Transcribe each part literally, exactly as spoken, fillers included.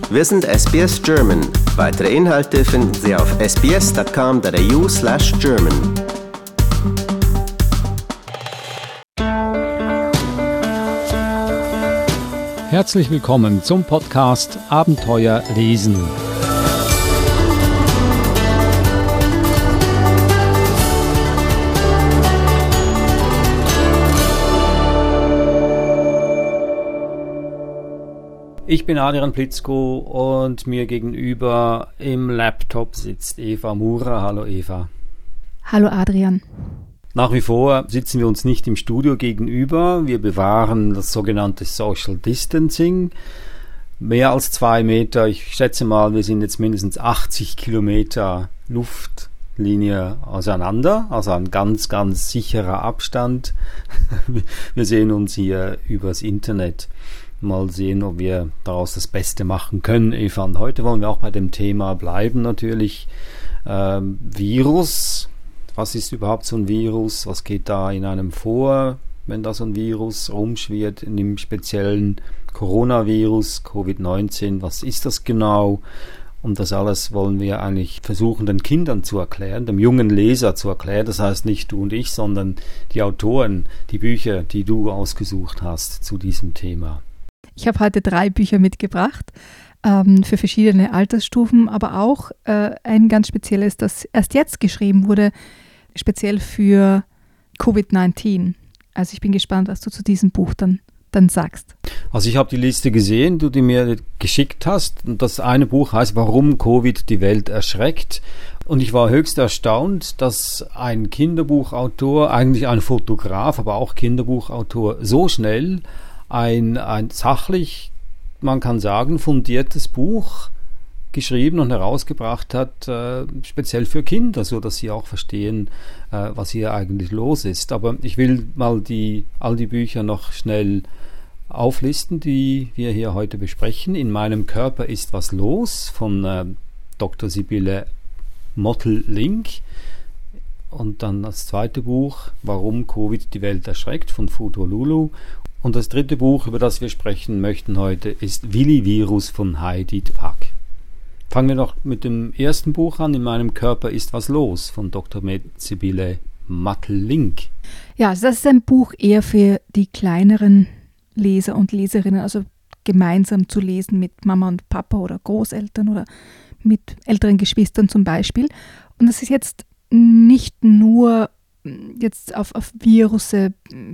Wir sind S B S German. Weitere Inhalte finden Sie auf sbs.com.au slash German. Herzlich willkommen zum Podcast Abenteuer lesen. Ich bin Adrian Plitzko und mir gegenüber im Laptop sitzt Eva Mura. Hallo Eva. Hallo Adrian. Nach wie vor sitzen wir uns nicht im Studio gegenüber. Wir bewahren das sogenannte Social Distancing. Mehr als zwei Meter, ich schätze mal, wir sind jetzt mindestens achtzig Kilometer Luftlinie auseinander. Also ein ganz, ganz sicherer Abstand. Wir sehen uns hier übers Internet. Mal sehen, ob wir daraus das Beste machen können, Eva. Und heute wollen wir auch bei dem Thema bleiben natürlich. Ähm, Virus. Was ist überhaupt so ein Virus? Was geht da in einem vor, wenn da so ein Virus rumschwirrt, in dem speziellen Coronavirus, Covid neunzehn? Was ist das genau? Und das alles wollen wir eigentlich versuchen, den Kindern zu erklären, dem jungen Leser zu erklären. Das heißt nicht du und ich, sondern die Autoren, die Bücher, die du ausgesucht hast zu diesem Thema. Ich habe heute drei Bücher mitgebracht, ähm, für verschiedene Altersstufen, aber auch äh, ein ganz spezielles, das erst jetzt geschrieben wurde, speziell für Covid neunzehn. Also ich bin gespannt, was du zu diesem Buch dann, dann sagst. Also ich habe die Liste gesehen, die du mir geschickt hast. Und das eine Buch heißt Warum Covid die Welt erschreckt. Und ich war höchst erstaunt, dass ein Kinderbuchautor, eigentlich ein Fotograf, aber auch Kinderbuchautor, so schnell ein, ein sachlich, man kann sagen, fundiertes Buch geschrieben und herausgebracht hat, äh, speziell für Kinder, so dass sie auch verstehen, äh, was hier eigentlich los ist. Aber ich will mal die, all die Bücher noch schnell auflisten, die wir hier heute besprechen. In meinem Körper ist was los von äh, Doktor Sibylle Mottl-Link. Und dann das zweite Buch, Warum Covid die Welt erschreckt, von Fudo Lulu. Und das dritte Buch, über das wir sprechen möchten heute, ist Willi-Virus von Heidi Pack. Fangen wir noch mit dem ersten Buch an. In meinem Körper ist was los, von Doktor Sibylle Mottl-Link. Ja, also das ist ein Buch eher für die kleineren Leser und Leserinnen, also gemeinsam zu lesen mit Mama und Papa oder Großeltern oder mit älteren Geschwistern zum Beispiel. Und das ist jetzt nicht nur jetzt auf, auf Virusse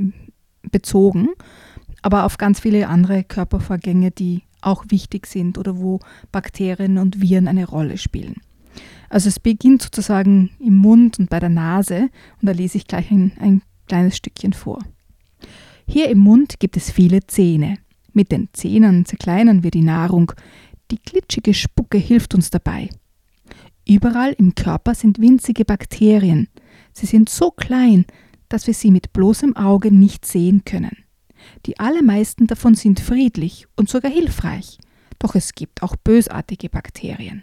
bezogen, aber auf ganz viele andere Körpervorgänge, die auch wichtig sind oder wo Bakterien und Viren eine Rolle spielen. Also es beginnt sozusagen im Mund und bei der Nase und da lese ich gleich ein, ein kleines Stückchen vor. Hier im Mund gibt es viele Zähne. Mit den Zähnen zerkleinern wir die Nahrung. Die glitschige Spucke hilft uns dabei. Überall im Körper sind winzige Bakterien. Sie sind so klein, dass wir sie mit bloßem Auge nicht sehen können. Die allermeisten davon sind friedlich und sogar hilfreich, doch es gibt auch bösartige Bakterien.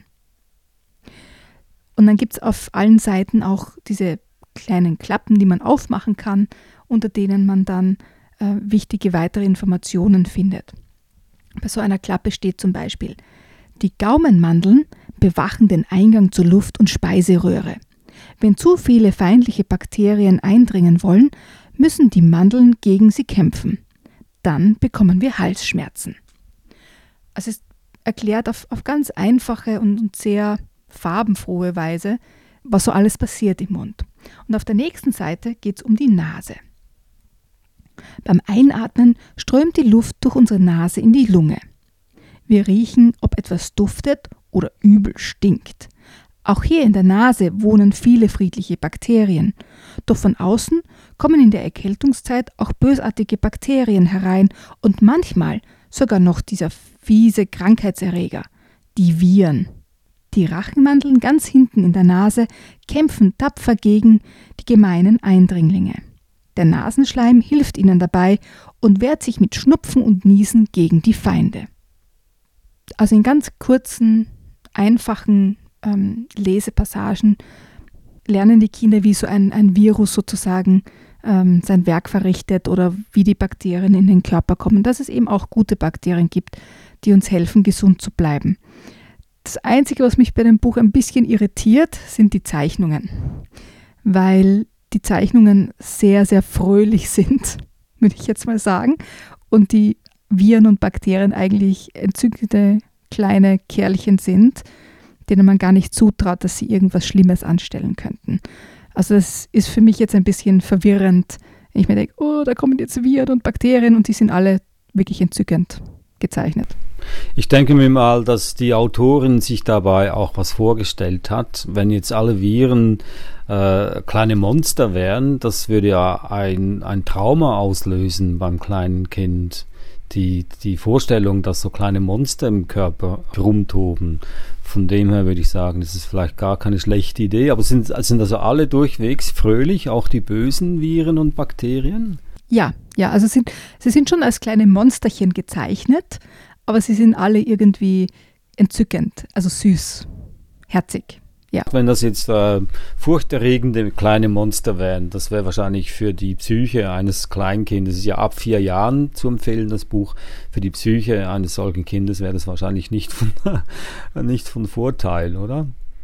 Und dann gibt es auf allen Seiten auch diese kleinen Klappen, die man aufmachen kann, unter denen man dann äh, wichtige weitere Informationen findet. Bei so einer Klappe steht zum Beispiel: Die Gaumenmandeln bewachen den Eingang zur Luft- und Speiseröhre. Wenn zu viele feindliche Bakterien eindringen wollen, müssen die Mandeln gegen sie kämpfen. Dann bekommen wir Halsschmerzen. Also es erklärt auf, auf ganz einfache und, und sehr farbenfrohe Weise, was so alles passiert im Mund. Und auf der nächsten Seite geht es um die Nase. Beim Einatmen strömt die Luft durch unsere Nase in die Lunge. Wir riechen, ob etwas duftet oder übel stinkt. Auch hier in der Nase wohnen viele friedliche Bakterien. Doch von außen kommen in der Erkältungszeit auch bösartige Bakterien herein und manchmal sogar noch dieser fiese Krankheitserreger, die Viren. Die Rachenmandeln ganz hinten in der Nase kämpfen tapfer gegen die gemeinen Eindringlinge. Der Nasenschleim hilft ihnen dabei und wehrt sich mit Schnupfen und Niesen gegen die Feinde. Also in ganz kurzen, einfachen ähm, Lesepassagen lernen die Kinder, wie so ein, ein Virus sozusagen ähm, sein Werk verrichtet oder wie die Bakterien in den Körper kommen. Dass es eben auch gute Bakterien gibt, die uns helfen, gesund zu bleiben. Das Einzige, was mich bei dem Buch ein bisschen irritiert, sind die Zeichnungen, weil die Zeichnungen sehr, sehr fröhlich sind, würde ich jetzt mal sagen, und die Viren und Bakterien eigentlich entzückende kleine Kerlchen sind, denen man gar nicht zutraut, dass sie irgendwas Schlimmes anstellen könnten. Also das ist für mich jetzt ein bisschen verwirrend, wenn ich mir denke, oh, da kommen jetzt Viren und Bakterien und die sind alle wirklich entzückend gezeichnet. Ich denke mir mal, dass die Autorin sich dabei auch was vorgestellt hat. Wenn jetzt alle Viren äh, kleine Monster wären, das würde ja ein, ein Trauma auslösen beim kleinen Kind. Die, die Vorstellung, dass so kleine Monster im Körper rumtoben. Von dem her würde ich sagen, das ist vielleicht gar keine schlechte Idee. Aber sind, sind also alle durchwegs fröhlich, auch die bösen Viren und Bakterien? Ja, ja, also sind, sie sind schon als kleine Monsterchen gezeichnet, aber sie sind alle irgendwie entzückend, also süß, herzig. Ja. Wenn das jetzt äh, furchterregende kleine Monster wären, das wäre wahrscheinlich für die Psyche eines Kleinkindes, das ist ja ab vier Jahren zu empfehlen, das Buch, für die Psyche eines solchen Kindes wäre das wahrscheinlich nicht von, nicht von Vorteil, oder?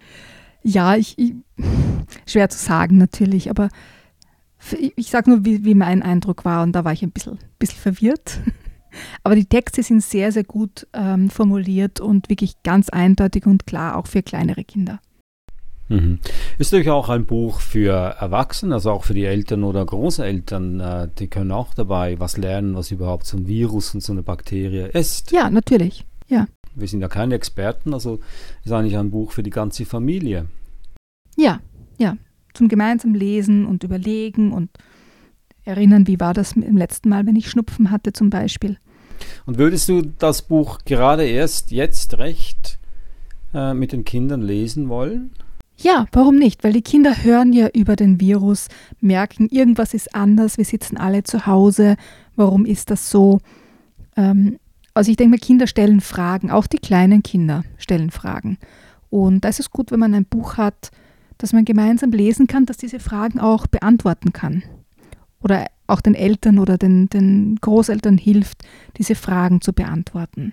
Ja, ich, ich, schwer zu sagen natürlich, aber ich, ich sage nur, wie, wie mein Eindruck war und da war ich ein bisschen, bisschen verwirrt. Aber die Texte sind sehr, sehr gut ähm, formuliert und wirklich ganz eindeutig und klar, auch für kleinere Kinder. Mhm. Ist natürlich auch ein Buch für Erwachsene, also auch für die Eltern oder Großeltern, äh, die können auch dabei was lernen, was überhaupt so ein Virus und so eine Bakterie ist. Ja, natürlich, ja. Wir sind ja keine Experten, also ist eigentlich ein Buch für die ganze Familie. Ja, ja, zum gemeinsamen Lesen und Überlegen und erinnern, wie war das im letzten Mal, wenn ich Schnupfen hatte zum Beispiel. Und würdest du das Buch gerade erst jetzt recht äh, mit den Kindern lesen wollen? Ja, warum nicht? Weil die Kinder hören ja über den Virus, merken, irgendwas ist anders, wir sitzen alle zu Hause, warum ist das so? Ähm, also ich denke mal, Kinder stellen Fragen, auch die kleinen Kinder stellen Fragen. Und da ist es gut, wenn man ein Buch hat, das man gemeinsam lesen kann, das diese Fragen auch beantworten kann. Oder auch den Eltern oder den, den Großeltern hilft, diese Fragen zu beantworten.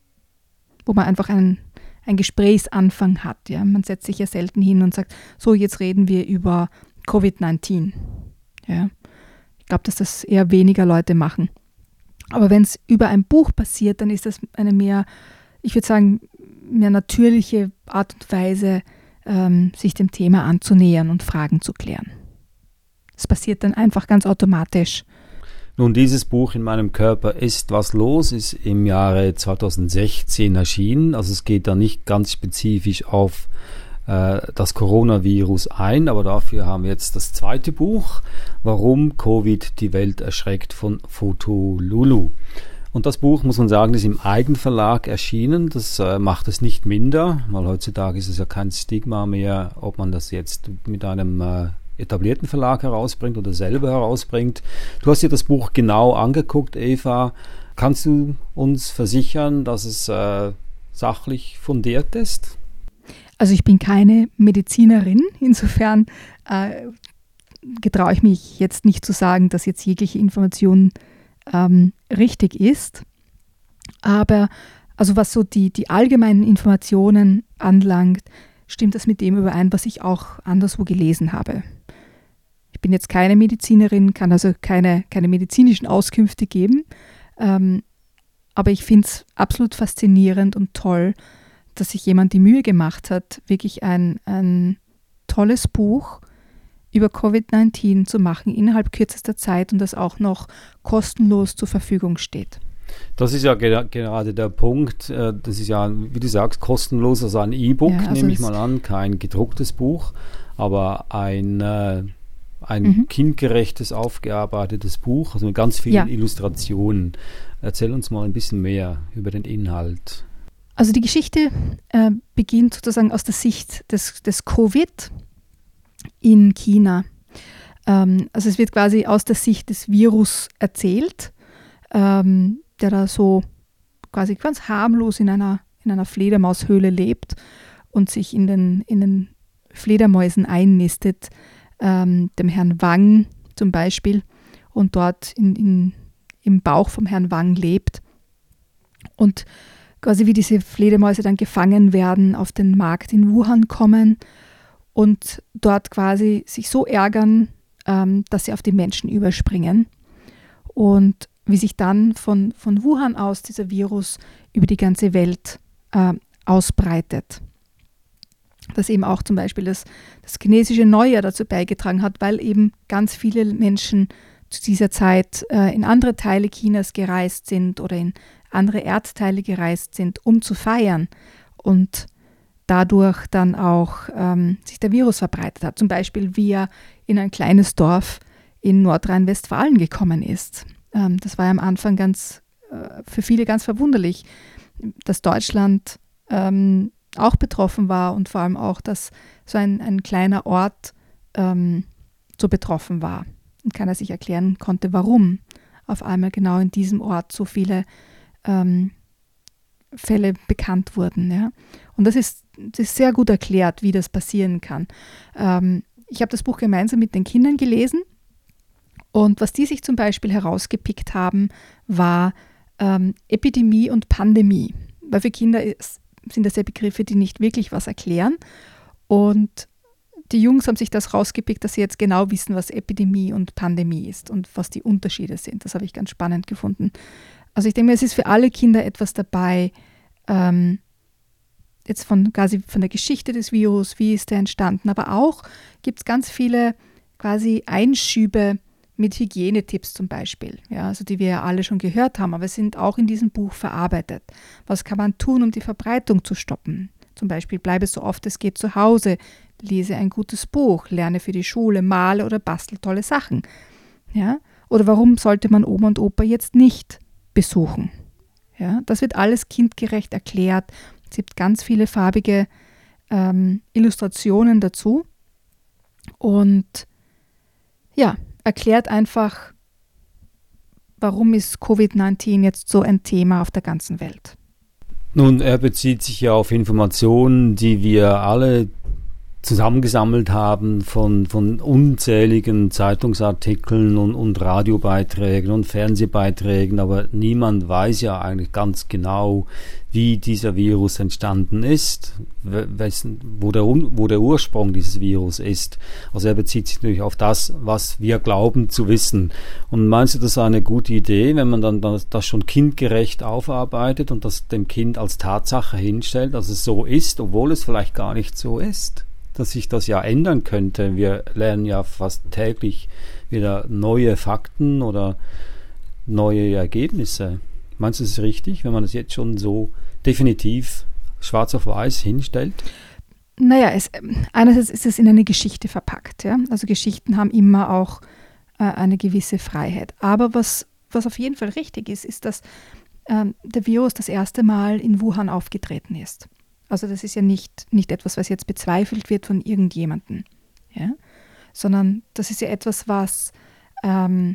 Wo man einfach einen ein Gesprächsanfang hat. Ja. Man setzt sich ja selten hin und sagt, so jetzt reden wir über Covid neunzehn. Ja. Ich glaube, dass das eher weniger Leute machen. Aber wenn es über ein Buch passiert, dann ist das eine mehr, ich würde sagen, mehr natürliche Art und Weise, ähm, sich dem Thema anzunähern und Fragen zu klären. Das passiert dann einfach ganz automatisch. Nun, dieses Buch In meinem Körper ist was los, ist im Jahre zweitausendsechzehn erschienen. Also es geht da nicht ganz spezifisch auf äh, das Coronavirus ein, aber dafür haben wir jetzt das zweite Buch, Warum Covid die Welt erschreckt, von Fotolulu. Und das Buch, muss man sagen, ist im Eigenverlag erschienen. Das äh, macht es nicht minder, weil heutzutage ist es ja kein Stigma mehr, ob man das jetzt mit einem äh, etablierten Verlag herausbringt oder selber herausbringt. Du hast dir das Buch genau angeguckt, Eva. Kannst du uns versichern, dass es äh, sachlich fundiert ist? Also ich bin keine Medizinerin, insofern äh, getraue ich mich jetzt nicht zu sagen, dass jetzt jegliche Information ähm, richtig ist. Aber also was so die, die allgemeinen Informationen anlangt, stimmt das mit dem überein, was ich auch anderswo gelesen habe. Ich bin jetzt keine Medizinerin, kann also keine, keine medizinischen Auskünfte geben, ähm, aber ich finde es absolut faszinierend und toll, dass sich jemand die Mühe gemacht hat, wirklich ein, ein tolles Buch über Covid neunzehn zu machen innerhalb kürzester Zeit und das auch noch kostenlos zur Verfügung steht. Das ist ja ge- gerade der Punkt, äh, das ist ja, wie du sagst, kostenlos, also ein E-Book, ja, also nehme ich mal an, kein gedrucktes Buch, aber ein, äh, ein mhm. kindgerechtes, aufgearbeitetes Buch, also mit ganz vielen ja. Illustrationen. Erzähl uns mal ein bisschen mehr über den Inhalt. Also die Geschichte äh, beginnt sozusagen aus der Sicht des, des Covid in China. Ähm, also es wird quasi aus der Sicht des Virus erzählt, ähm, der da so quasi ganz harmlos in einer, in einer Fledermaushöhle lebt und sich in den, in den Fledermäusen einnistet, ähm, dem Herrn Wang zum Beispiel, und dort in, in, im Bauch vom Herrn Wang lebt. Und quasi wie diese Fledermäuse dann gefangen werden, auf den Markt in Wuhan kommen und dort quasi sich so ärgern, ähm, dass sie auf die Menschen überspringen. Und wie sich dann von, von Wuhan aus dieser Virus über die ganze Welt äh, ausbreitet. Dass eben auch zum Beispiel das, das chinesische Neujahr dazu beigetragen hat, weil eben ganz viele Menschen zu dieser Zeit äh, in andere Teile Chinas gereist sind oder in andere Erdteile gereist sind, um zu feiern und dadurch dann auch ähm, sich der Virus verbreitet hat. Zum Beispiel, wie er in ein kleines Dorf in Nordrhein-Westfalen gekommen ist. Ähm, das war ja am Anfang ganz, äh, für viele ganz verwunderlich, dass Deutschland ähm, auch betroffen war und vor allem auch, dass so ein, ein kleiner Ort ähm, so betroffen war und keiner sich erklären konnte, warum auf einmal genau in diesem Ort so viele ähm, Fälle bekannt wurden. Ja? Und das ist, das ist sehr gut erklärt, wie das passieren kann. Ähm, ich habe das Buch gemeinsam mit den Kindern gelesen und was die sich zum Beispiel herausgepickt haben, war ähm, Epidemie und Pandemie. Weil für Kinder ist, sind das ja Begriffe, die nicht wirklich was erklären. Und die Jungs haben sich das rausgepickt, dass sie jetzt genau wissen, was Epidemie und Pandemie ist und was die Unterschiede sind. Das habe ich ganz spannend gefunden. Also ich denke mir, es ist für alle Kinder etwas dabei, ähm, jetzt von quasi von der Geschichte des Virus, wie ist der entstanden, aber auch gibt es ganz viele quasi Einschübe mit Hygienetipps zum Beispiel, ja, also die wir ja alle schon gehört haben, aber sind auch in diesem Buch verarbeitet. Was kann man tun, um die Verbreitung zu stoppen? Zum Beispiel bleibe so oft es geht zu Hause, lese ein gutes Buch, lerne für die Schule, male oder bastel tolle Sachen. Ja? Oder warum sollte man Oma und Opa jetzt nicht besuchen? Ja? Das wird alles kindgerecht erklärt. Es gibt ganz viele farbige ähm, Illustrationen dazu und ja, erklärt einfach, warum ist Covid neunzehn jetzt so ein Thema auf der ganzen Welt. Nun, er bezieht sich ja auf Informationen, die wir alle zusammengesammelt haben von, von unzähligen Zeitungsartikeln und, und Radiobeiträgen und Fernsehbeiträgen, aber niemand weiß ja eigentlich ganz genau, wie dieser Virus entstanden ist, wessen, wo, der, wo der Ursprung dieses Virus ist. Also er bezieht sich natürlich auf das, was wir glauben zu wissen. Und meinst du, das ist eine gute Idee, wenn man dann das, das schon kindgerecht aufarbeitet und das dem Kind als Tatsache hinstellt, dass es so ist, obwohl es vielleicht gar nicht so ist? Dass sich das ja ändern könnte. Wir lernen ja fast täglich wieder neue Fakten oder neue Ergebnisse. Meinst du, es ist richtig, wenn man das jetzt schon so definitiv schwarz auf weiß hinstellt? Naja, es, einerseits ist es in eine Geschichte verpackt. Ja? Also Geschichten haben immer auch äh, eine gewisse Freiheit. Aber was, was auf jeden Fall richtig ist, ist, dass äh, der Virus das erste Mal in Wuhan aufgetreten ist. Also das ist ja nicht, nicht etwas, was jetzt bezweifelt wird von irgendjemandem, ja? Sondern das ist ja etwas, was, ähm,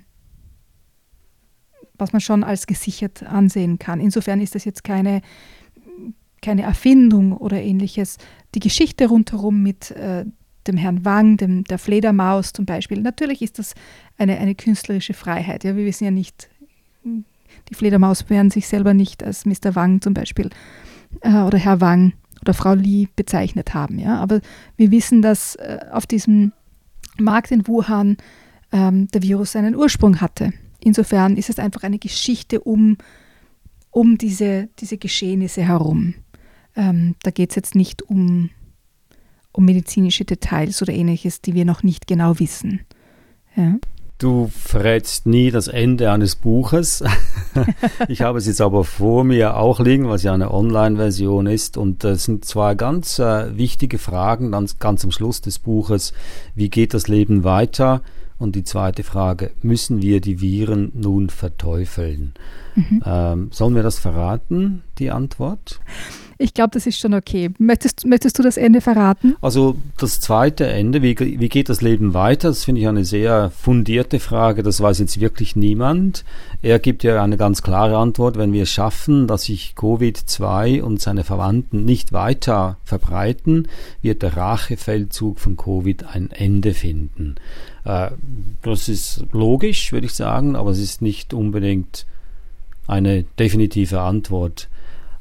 was man schon als gesichert ansehen kann. Insofern ist das jetzt keine, keine Erfindung oder ähnliches. Die Geschichte rundherum mit äh, dem Herrn Wang, dem, der Fledermaus zum Beispiel, natürlich ist das eine, eine künstlerische Freiheit. Ja? Wir wissen ja nicht, die Fledermaus werden sich selber nicht als Mister Wang zum Beispiel äh, oder Herr Wang oder Frau Li bezeichnet haben. Ja? Aber wir wissen, dass äh, auf diesem Markt in Wuhan ähm, der Virus seinen Ursprung hatte. Insofern ist es einfach eine Geschichte um, um diese, diese Geschehnisse herum. Ähm, da geht es jetzt nicht um, um medizinische Details oder ähnliches, die wir noch nicht genau wissen. Ja? Du verrätst nie das Ende eines Buches. Ich habe es jetzt aber vor mir auch liegen, was ja eine Online-Version ist. Und es sind zwei ganz äh, wichtige Fragen, ganz, ganz am Schluss des Buches. Wie geht das Leben weiter? Und die zweite Frage, müssen wir die Viren nun verteufeln? Mhm. Ähm, sollen wir das verraten, die Antwort? Ich glaube, das ist schon okay. Möchtest, möchtest du das Ende verraten? Also das zweite Ende, wie, wie geht das Leben weiter? Das finde ich eine sehr fundierte Frage. Das weiß jetzt wirklich niemand. Er gibt ja eine ganz klare Antwort. Wenn wir es schaffen, dass sich Covid zwei und seine Verwandten nicht weiter verbreiten, wird der Rachefeldzug von Covid ein Ende finden. Äh, das ist logisch, würde ich sagen, aber es ist nicht unbedingt eine definitive Antwort.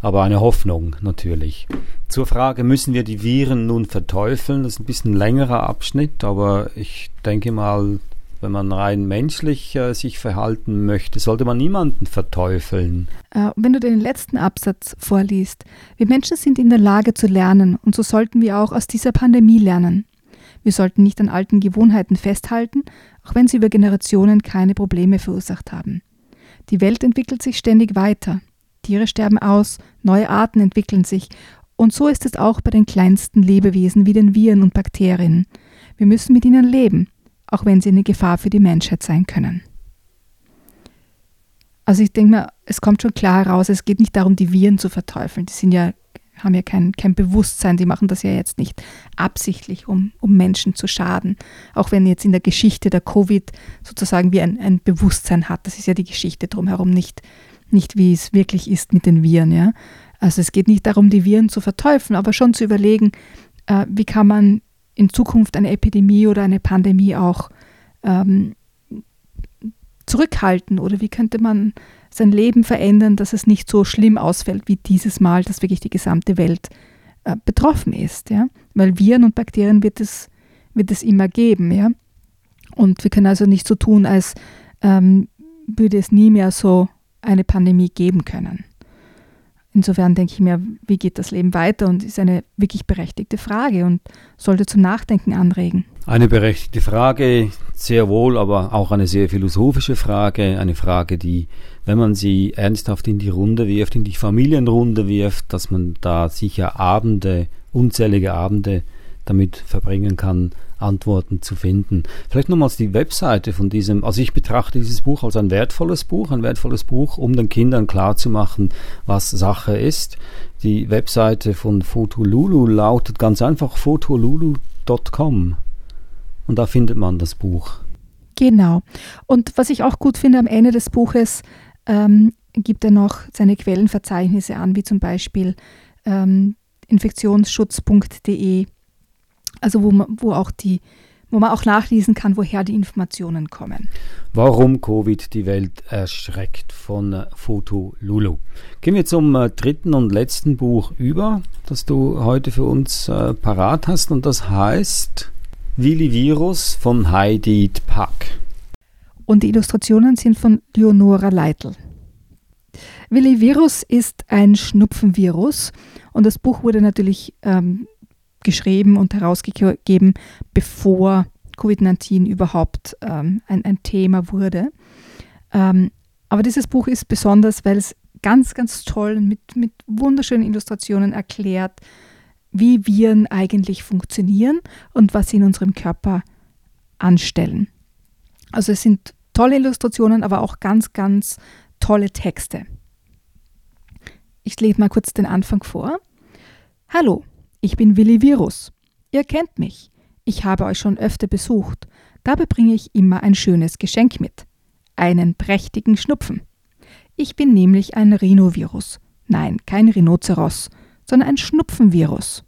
aber eine Hoffnung natürlich. Zur Frage, müssen wir die Viren nun verteufeln? Das ist ein bisschen ein längerer Abschnitt, aber ich denke mal, wenn man rein menschlich äh, sich verhalten möchte, sollte man niemanden verteufeln. Äh, wenn du den letzten Absatz vorliest, wir Menschen sind in der Lage zu lernen und so sollten wir auch aus dieser Pandemie lernen. Wir sollten nicht an alten Gewohnheiten festhalten, auch wenn sie über Generationen keine Probleme verursacht haben. Die Welt entwickelt sich ständig weiter. Tiere sterben aus, neue Arten entwickeln sich und so ist es auch bei den kleinsten Lebewesen wie den Viren und Bakterien. Wir müssen mit ihnen leben, auch wenn sie eine Gefahr für die Menschheit sein können. Also ich denke mal, es kommt schon klar heraus, es geht nicht darum, die Viren zu verteufeln. Die sind ja, haben ja kein, kein Bewusstsein, die machen das ja jetzt nicht absichtlich, um, um Menschen zu schaden. Auch wenn jetzt in der Geschichte der Covid sozusagen wie ein, ein Bewusstsein hat, das ist ja die Geschichte drumherum, nicht, nicht wie es wirklich ist mit den Viren. Ja? Also es geht nicht darum, die Viren zu verteufeln, aber schon zu überlegen, äh, wie kann man in Zukunft eine Epidemie oder eine Pandemie auch ähm, zurückhalten oder wie könnte man sein Leben verändern, dass es nicht so schlimm ausfällt wie dieses Mal, dass wirklich die gesamte Welt äh, betroffen ist. Ja? Weil Viren und Bakterien wird es, wird es immer geben. Ja? Und wir können also nicht so tun, als ähm, würde es nie mehr so eine Pandemie geben können. Insofern denke ich mir, wie geht das Leben weiter? Und ist eine wirklich berechtigte Frage und sollte zum Nachdenken anregen. Eine berechtigte Frage, sehr wohl, aber auch eine sehr philosophische Frage. Eine Frage, die, wenn man sie ernsthaft in die Runde wirft, in die Familienrunde wirft, dass man da sicher Abende, unzählige Abende damit verbringen kann, Antworten zu finden. Vielleicht nochmals die Webseite von diesem, also ich betrachte dieses Buch als ein wertvolles Buch, ein wertvolles Buch, um den Kindern klarzumachen, was Sache ist. Die Webseite von Fotolulu lautet ganz einfach fotolulu punkt com und da findet man das Buch. Genau. Und was ich auch gut finde, am Ende des Buches ähm, gibt er noch seine Quellenverzeichnisse an, wie zum Beispiel ähm, infektionsschutz punkt de. Also wo man, wo auch die, wo man auch nachlesen kann, woher die Informationen kommen. Warum Covid die Welt erschreckt von äh, Fotolulu. Gehen wir zum äh, dritten und letzten Buch über, das du heute für uns äh, parat hast, und das heißt Willi Virus von Heidi Pack. Und die Illustrationen sind von Leonora Leitl. Willi Virus ist ein Schnupfenvirus und das Buch wurde natürlich ähm, geschrieben und herausgegeben, bevor Covid neunzehn überhaupt ähm, ein, ein Thema wurde. Ähm, aber dieses Buch ist besonders, weil es ganz, ganz toll mit, mit wunderschönen Illustrationen erklärt, wie Viren eigentlich funktionieren und was sie in unserem Körper anstellen. Also es sind tolle Illustrationen, aber auch ganz, ganz tolle Texte. Ich lese mal kurz den Anfang vor. Hallo. Ich bin Willi Virus. Ihr kennt mich. Ich habe euch schon öfter besucht. Dabei bringe ich immer ein schönes Geschenk mit. Einen prächtigen Schnupfen. Ich bin nämlich ein Rhinovirus. Nein, kein Rhinoceros, sondern ein Schnupfenvirus.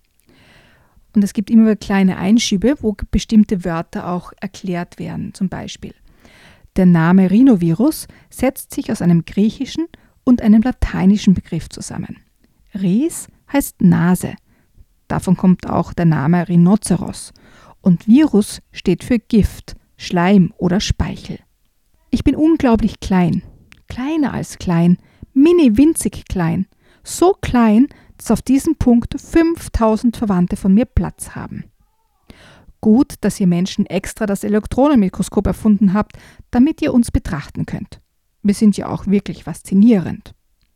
Und es gibt immer wieder kleine Einschübe, wo bestimmte Wörter auch erklärt werden. Zum Beispiel, der Name Rhinovirus setzt sich aus einem griechischen und einem lateinischen Begriff zusammen. Ris heißt Nase. Davon kommt auch der Name Rhinoceros. Und Virus steht für Gift, Schleim oder Speichel. Ich bin unglaublich klein, kleiner als klein, mini winzig klein. So klein, dass auf diesem Punkt fünftausend Verwandte von mir Platz haben. Gut, dass ihr Menschen extra das Elektronenmikroskop erfunden habt, damit ihr uns betrachten könnt. Wir sind ja auch wirklich faszinierend.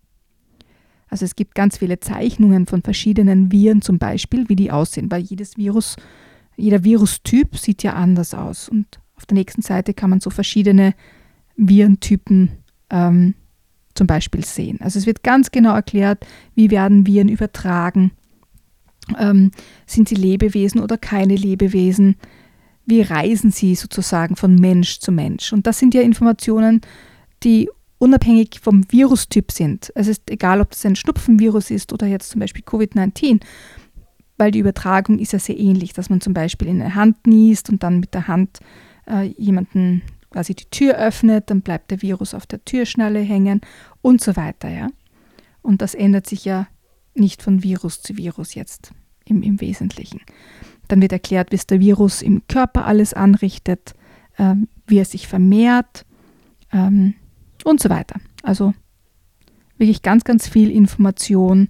Also es gibt ganz viele Zeichnungen von verschiedenen Viren zum Beispiel, wie die aussehen, weil jedes Virus, jeder Virustyp sieht ja anders aus. Und auf der nächsten Seite kann man so verschiedene Virentypen ähm, zum Beispiel sehen. Also es wird ganz genau erklärt, wie werden Viren übertragen, ähm, sind sie Lebewesen oder keine Lebewesen, wie reisen sie sozusagen von Mensch zu Mensch. Und das sind ja Informationen, die unabhängig vom Virustyp sind. Es ist egal, ob das ein Schnupfenvirus ist oder jetzt zum Beispiel Covid neunzehn, weil die Übertragung ist ja sehr ähnlich, dass man zum Beispiel in eine Hand niest und dann mit der Hand äh, jemanden quasi die Tür öffnet, dann bleibt der Virus auf der Türschnalle hängen und so weiter. Ja? Und das ändert sich ja nicht von Virus zu Virus jetzt im, im Wesentlichen. Dann wird erklärt, was der Virus im Körper alles anrichtet, ähm, wie er sich vermehrt ähm, und so weiter. Also wirklich ganz, ganz viel Information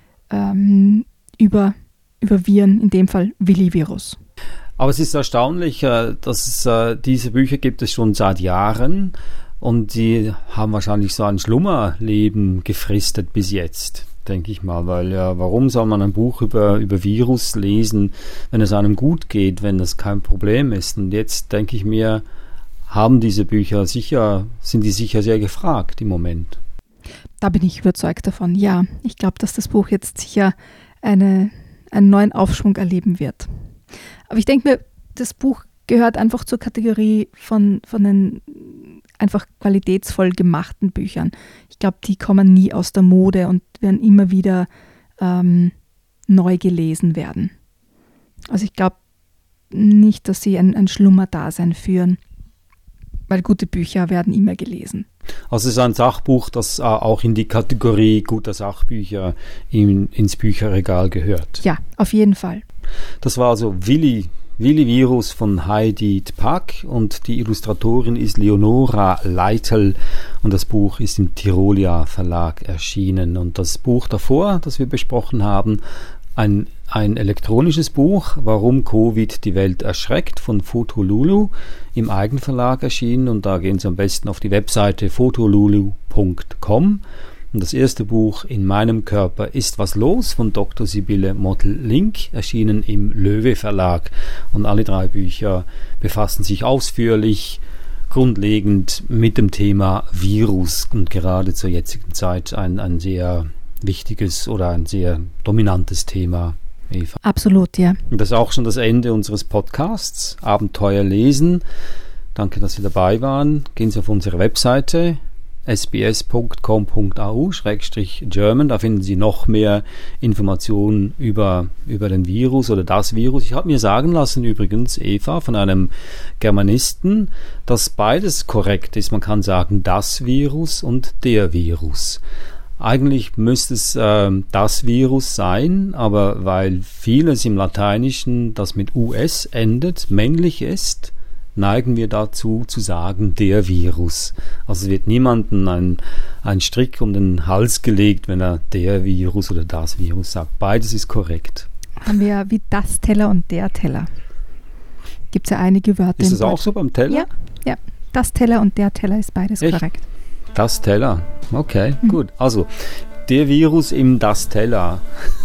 ähm, über, über Viren, in dem Fall Willi-Virus. Aber es ist erstaunlich, dass es äh, diese Bücher gibt es schon seit Jahren und die haben wahrscheinlich so ein Schlummerleben gefristet bis jetzt, denke ich mal, weil ja, warum soll man ein Buch über, über Virus lesen, wenn es einem gut geht, wenn das kein Problem ist? Und jetzt denke ich mir, haben diese Bücher sicher, sind die sicher sehr gefragt im Moment. Da bin ich überzeugt davon, ja. Ich glaube, dass das Buch jetzt sicher eine, einen neuen Aufschwung erleben wird. Aber ich denke mir, das Buch gehört einfach zur Kategorie von, von den einfach qualitätsvoll gemachten Büchern. Ich glaube, die kommen nie aus der Mode und werden immer wieder ähm, neu gelesen werden. Also ich glaube nicht, dass sie ein, ein Schlummerdasein führen, weil gute Bücher werden immer gelesen. Also es ist ein Sachbuch, das äh, auch in die Kategorie guter Sachbücher in, ins Bücherregal gehört. Ja, auf jeden Fall. Das war also Willi, Willi-Virus von Heidi Tpack und die Illustratorin ist Leonora Leitl und das Buch ist im Tirolia Verlag erschienen. Und das Buch davor, das wir besprochen haben, ein, ein elektronisches Buch, Warum Covid die Welt erschreckt, von Fotolulu, im Eigenverlag erschienen. Und da gehen Sie am besten auf die Webseite fotolulu punkt com. Und das erste Buch, In meinem Körper ist was los, von Doktor Sibylle Mottl-Link, erschienen im Löwe Verlag. Und alle drei Bücher befassen sich ausführlich, grundlegend mit dem Thema Virus und gerade zur jetzigen Zeit ein, ein sehr wichtiges oder ein sehr dominantes Thema, Eva. Absolut, ja. Und das ist auch schon das Ende unseres Podcasts, Abenteuer lesen. Danke, dass Sie dabei waren. Gehen Sie auf unsere Webseite s b s punkt com punkt a u slash German. Da finden Sie noch mehr Informationen über, über den Virus oder das Virus. Ich habe mir sagen lassen übrigens, Eva, von einem Germanisten, dass beides korrekt ist. Man kann sagen, das Virus und der Virus. Eigentlich müsste es äh, das Virus sein, aber weil vieles im Lateinischen, das mit U S endet, männlich ist, neigen wir dazu zu sagen, der Virus. Also es wird niemandem ein, ein Strick um den Hals gelegt, wenn er der Virus oder das Virus sagt. Beides ist korrekt. Haben wir ja wie das Teller und der Teller. Gibt es ja einige Wörter. Ist das auch so beim Teller? Ja, ja. Das Teller und der Teller ist beides Echt? korrekt. Das Teller. Okay, mhm. Gut. Also, der Virus im Das Teller.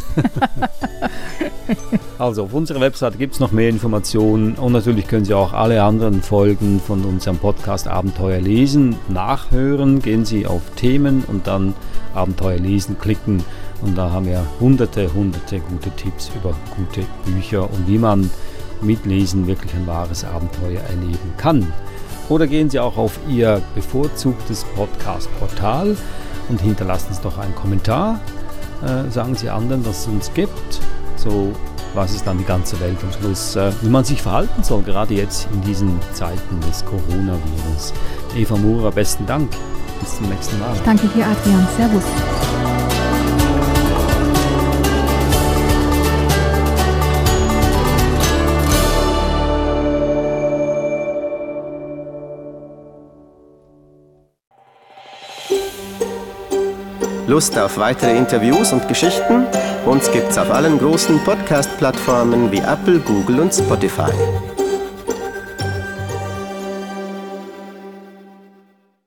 Also, auf unserer Webseite gibt es noch mehr Informationen und natürlich können Sie auch alle anderen Folgen von unserem Podcast Abenteuer lesen, nachhören. Gehen Sie auf Themen und dann Abenteuer lesen klicken und da haben wir hunderte, hunderte gute Tipps über gute Bücher und wie man mit Lesen wirklich ein wahres Abenteuer erleben kann. Oder gehen Sie auch auf Ihr bevorzugtes Podcast-Portal und hinterlassen Sie doch einen Kommentar. Äh, sagen Sie anderen, dass es uns gibt. So weiß es dann die ganze Welt am Schluss, äh, wie man sich verhalten soll, gerade jetzt in diesen Zeiten des Coronavirus. Eva Murer, besten Dank. Bis zum nächsten Mal. Danke dir, Adrian. Servus. Lust auf weitere Interviews und Geschichten? Uns gibt's auf allen großen Podcast-Plattformen wie Apple, Google und Spotify.